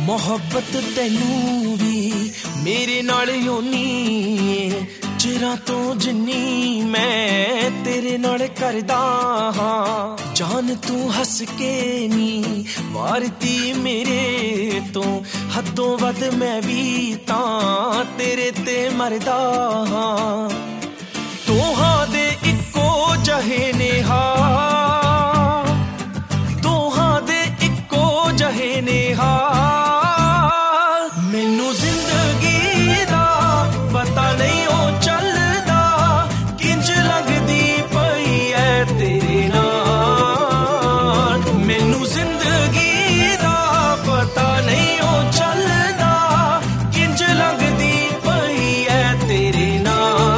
ਮੁਹੱਬਤ ਤੈਨੂੰ ਵੀ ਮੇਰੇ ਨਾਲ ਹੋਣੀ ਏ ਚਿਰਾਂ ਤੋਂ ਜਿੰਨੀ ਮੈਂ ਤੇਰੇ ਨਾਲ ਕਰਦਾ ਹਾਂ ਜਾਨ ਤੂੰ ਹੱਸ ਕੇ ਨੀ ਵਾਰਤੀ ਮੇਰੇ ਤੋਂ ਹੱਦੋਂ ਵੱਧ ਮੈਂ ਵੀ ਤਾਂ ਤੇਰੇ ਤੇ ਮਰਦਾ ਹਾਂ ਦੋਹਾਂ ਦੇ ਇੱਕੋ ਜਿਹੇ ਨੇ ਦੋਹਾਂ ਦੇ ਇੱਕੋ ਜਿਹੇ ਨੇ ਮੈਨੂੰ ਜ਼ਿੰਦਗੀ ਦਾ ਪਤਾ ਨਹੀਂ ਉਹ ਚੱਲਦਾ ਕਿੰਜ ਲੱਗਦੀ ਪਈ ਐ ਤੇਰੇ ਨਾਲ ਮੈਨੂੰ ਜ਼ਿੰਦਗੀ ਦਾ ਪਤਾ ਨਹੀਂ ਉਹ ਚੱਲਦਾ ਕਿੰਜ ਲੱਗਦੀ ਪਈ ਐ ਤੇਰੇ ਨਾਲ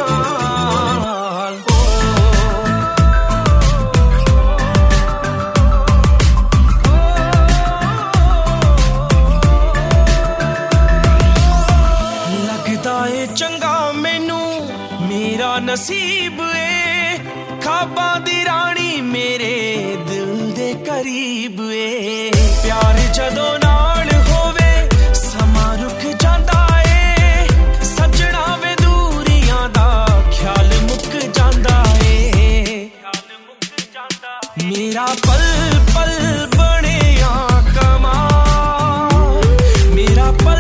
ਚੰਗਾ ਮੈਨੂੰ ਮੇਰਾ ਨਸੀਬ ਏ ਖਾਬਾਂ ਦੀ ਰਾਣੀ ਮੇਰੇ ਦਿਲ ਦੇ ਕਰੀਬ ਏ ਪਿਆਰ ਜਦੋਂ ਨਾਲ ਹੋਵੇ ਸਮਾਂ ਰੁਕ ਜਾਂਦਾ ਏ ਸੱਜਣਾ ਵੇ ਦੂਰੀਆਂ ਦਾ ਖਿਆਲ ਮੁੱਕ ਜਾਂਦਾ ਏ ਮੇਰਾ ਪਲ ਪਲ ਬਣਿਆ ਕਮਾਲ ਮੇਰਾ ਪਲ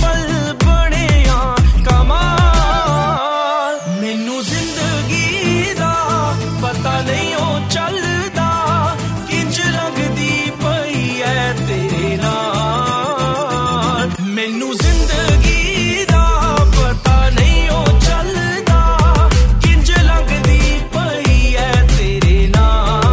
ਮੈਨੂੰ ਜ਼ਿੰਦਗੀ ਦਾ ਪਤਾ ਨਹੀਂ ਉਹ ਚੱਲਦਾ ਕਿੰਜ ਲੱਗਦੀ ਪਈ ਐ ਤੇਰੇ ਨਾਲ ਮੈਨੂੰ ਜ਼ਿੰਦਗੀ ਦਾ ਪਤਾ ਨਹੀਂ ਉਹ ਚੱਲਦਾ ਕਿੰਜ ਲੱਗਦੀ ਪਈ ਐ ਤੇਰੇ ਨਾਲ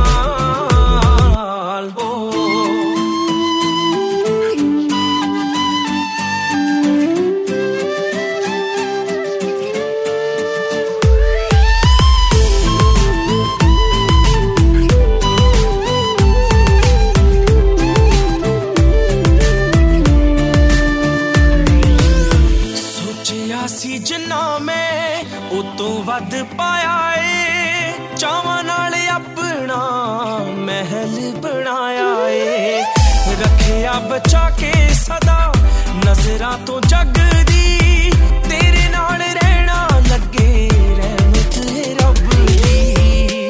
ਸੀ ਜਿੰਨਾ ਮੈਂ ਉਹ ਤੋਂ ਵੱਧ ਪਾਇਆ ਏ ਚਾਵਾਂ ਨਾਲ ਆਪਣਾ ਮਹਿਲ ਬਣਾਇਆ ਏ ਰੱਖਿਆ ਬਚਾ ਕੇ ਸਦਾ ਨਜ਼ਰਾਂ ਤੋਂ ਜੱਗ ਦੀ ਤੇਰੇ ਨਾਲ ਰਹਿਣਾ ਲੱਗੇ ਰਹਿਮਤ ਏ ਰੱਬ ਦੀ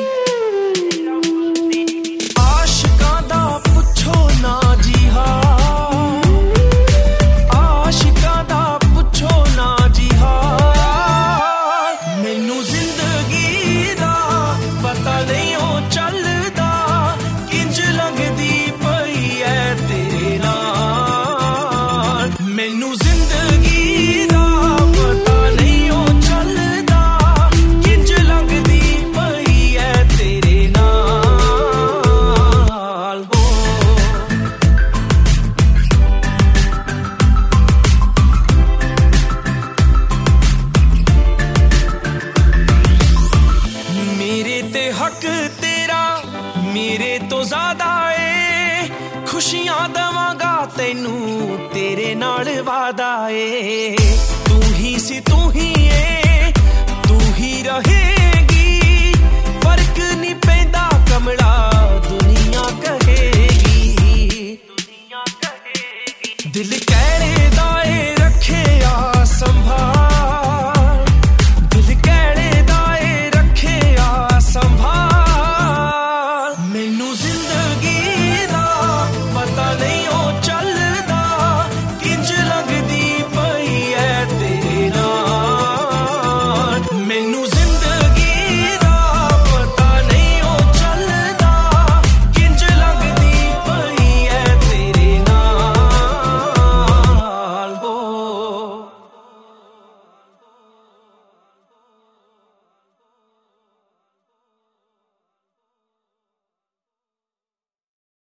ਆਸ਼ਿਕਾਂ ਦਾ ਪੁੱਛੋ ਨਾ ਜੀ ਆਸ਼ਿਕਾਂ ਦਾ ਪੁੱਛੋ ਨਾ ਮੈਨੂੰ ਜ਼ਿੰਦਗੀ ਦਾ ਪਤਾ ਨਹੀਂ ਉਹ ਚੱਲਦਾ ਕਿੰਜ ਲੱਗਦੀ ਪਈ ਐ ਤੇਰੇ ਨਾਲ ਮੈਨੂੰ ਜ਼ਿੰਦਗੀ ਦਾ ਪਤਾ ਨਹੀਂ ਉਹ ਚੱਲਦਾ ਕਿੰਜ ਲੱਗਦੀ ਪਈ ਐ ਤੇਰੇ ਨਾਲ ਮੇਰੇ ਤੇ ਹੱਕ ਤੇਰਾ ਮੇਰੇ ਤੋਂ ਜ਼ਿਆਦਾ ਏ ਖੁਸ਼ੀਆਂ ਦਵਾਂਗਾ ਤੈਨੂੰ ਤੇਰੇ ਨਾਲ ਵਾਦਾ ਏ ਤੂੰ ਹੀ ਸੀ ਤੂੰ ਹੀ